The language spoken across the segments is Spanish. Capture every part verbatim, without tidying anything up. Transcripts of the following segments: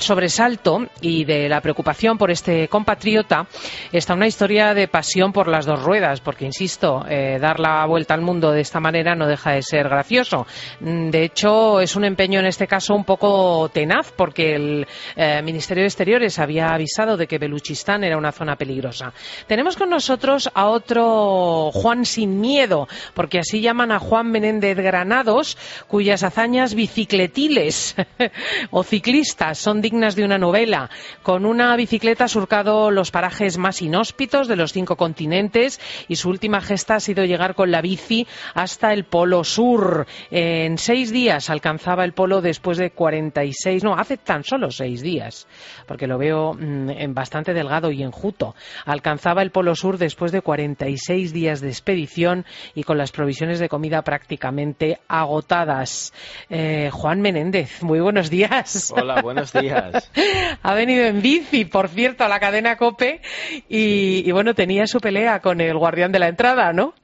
sobresalto y de la preocupación por este compatriota está una historia de pasión por las dos ruedas, porque, insisto, eh, dar la vuelta al mundo de esta manera no deja de ser gracioso. De hecho, es un empeño en este caso un poco tenaz, porque el eh, Ministerio de Exteriores había avisado de que Beluchistán era una zona peligrosa. Tenemos con nosotros a otro Juan sin miedo, porque así llaman a Juan Menéndez Granados, cuyas hazañas bicicletiles o ciclistas son dignas de una novela. Con una bicicleta ha surcado los parajes más inhóspitos de los cinco continentes y su última gesta ha sido llegar con la bici hasta el Polo Sur. En seis días alcanzaba el Polo después de cuarenta y seis, no, hace tan solo seis días, porque lo veo mmm, en bastante delgado y enjuto. Alcanzaba el Polo Sur después de cuarenta y seis días de expedición y con las provisiones de comida prácticamente agotadas. Eh, Juan Menéndez, muy buenos días. Hola, buenos días. Ha venido en bici, por cierto, a la cadena COPE y, y bueno, tenía su pelea con el guardián de la entrada, ¿no?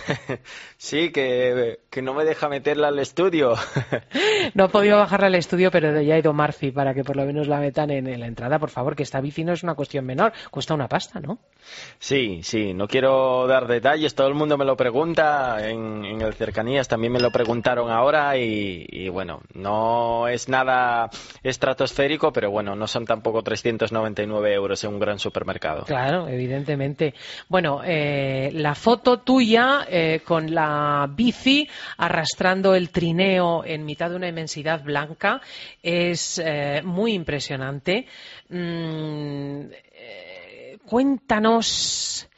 Sí, que, que no me deja meterla al estudio. No ha podido bajarla al estudio, pero ya ha ido Marfi para que por lo menos la metan en, en la entrada. Por favor, que esta bici no es una cuestión menor, cuesta una pasta, ¿no? Sí, sí, no quiero dar detalles, todo el mundo me lo pregunta, en, en el Cercanías también me lo preguntaron ahora y, y bueno, no es nada estratosférico, pero bueno, no son tampoco trescientos noventa y nueve euros en un gran supermercado. Claro, evidentemente. Bueno, eh, la foto tuya eh, con la bici arrastrando el trineo en mitad de una inmensidad blanca es eh, muy impresionante. Mm, eh, cuéntanos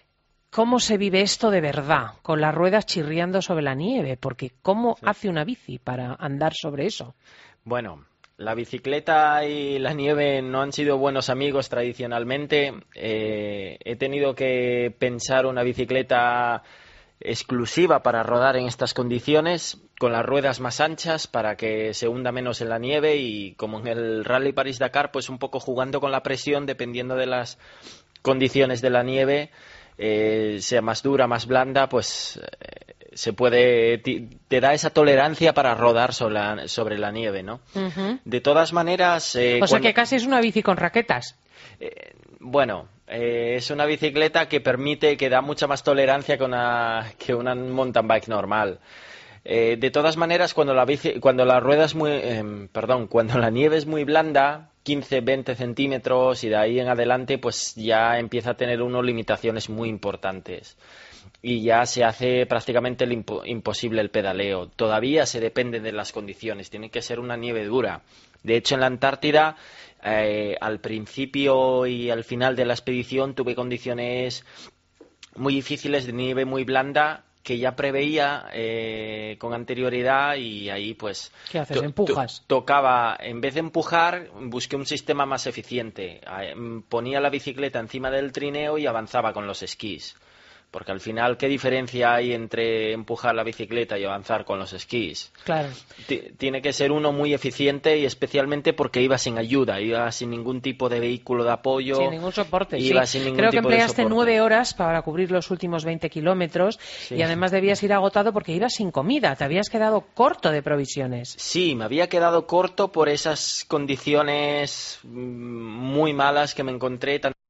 cómo se vive esto de verdad, con las ruedas chirriando sobre la nieve, porque ¿cómo sí. hace una bici para andar sobre eso? Bueno, la bicicleta y la nieve no han sido buenos amigos tradicionalmente. Eh, he tenido que pensar una bicicleta exclusiva para rodar en estas condiciones, con las ruedas más anchas para que se hunda menos en la nieve y, como en el Rally París-Dakar, pues un poco jugando con la presión dependiendo de las condiciones de la nieve, eh, sea más dura, más blanda, pues eh, se puede, te da esa tolerancia para rodar sobre la, sobre la nieve, ¿no? Uh-huh. De todas maneras... Eh, o sea cuando... que casi es una bici con raquetas. Eh, bueno, eh, es una bicicleta que permite, que da mucha más tolerancia que una, que una mountain bike normal. Eh, de todas maneras, cuando la bici, cuando la rueda es muy, eh, perdón, cuando la nieve es muy blanda, quince, veinte centímetros y de ahí en adelante, pues ya empieza a tener unas limitaciones muy importantes. Y ya se hace prácticamente el impo- imposible el pedaleo. Todavía se depende de las condiciones, tiene que ser una nieve dura. De hecho, en la Antártida, eh, al principio y al final de la expedición tuve condiciones muy difíciles de nieve muy blanda que ya preveía eh, con anterioridad y ahí pues... ¿Qué haces? To- ¿Empujas? To- tocaba, en vez de empujar, busqué un sistema más eficiente. Ponía la bicicleta encima del trineo y avanzaba con los esquís. Porque al final, ¿qué diferencia hay entre empujar la bicicleta y avanzar con los esquís? Claro. T- tiene que ser uno muy eficiente y especialmente porque iba sin ayuda, iba sin ningún tipo de vehículo de apoyo. Sin ningún soporte, iba sí. Sin ningún Creo que tipo de empleaste soporte. nueve horas para cubrir los últimos veinte kilómetros sí. Y además debías ir agotado porque ibas sin comida, te habías quedado corto de provisiones. Sí, me había quedado corto por esas condiciones muy malas que me encontré, tanto